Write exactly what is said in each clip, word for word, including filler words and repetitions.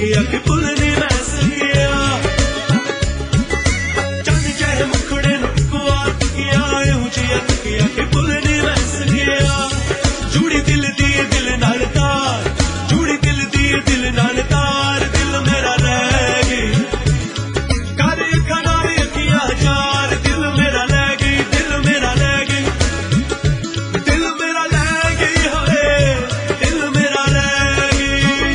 अखियां के पुल नहीं मैं सकिया चंद चाहे मुखड़े नुकवा किया ऊंची अखियां के पुल नहीं मैं सकिया जुड़ी दिल दी दिल नाल तार जुड़ी दिल दी दिल नाल तार दिल मेरा रह गई काले अखा नाल अखियां चार दिल मेरा रह गई दिल मेरा रह गई दिल मेरा रह गई हाय दिल मेरा रह गई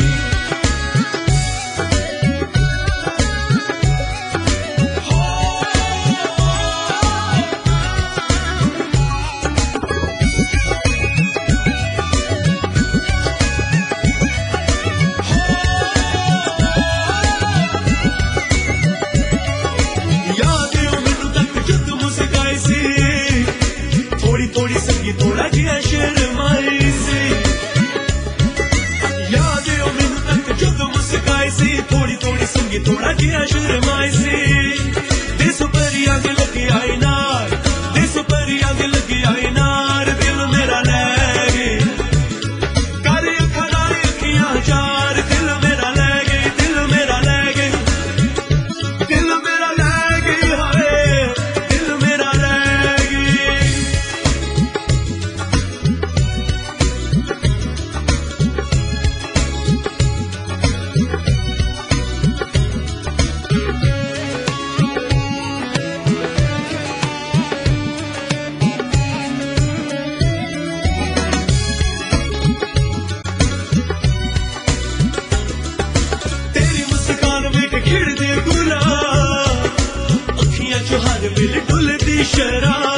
थोड़ी संगी थोड़ा जिया शर्माई सी याद ओ मैनू तक जद मुस्काई सी थोड़ी थोड़ी संगी थोड़ा जिया शर्माई सी दिस पर आग लगी आई नार दिस पर आग लगी आई नार दिल मेरा रह गई काले अखा नाल अखियां चार दिल मेरा रह गई दिल मेरा रह गई दिल मेरा रह गई हाय दिल मेरा रह गई खिड़दे गुलाब अखियां च हर वेले डुलदी शराब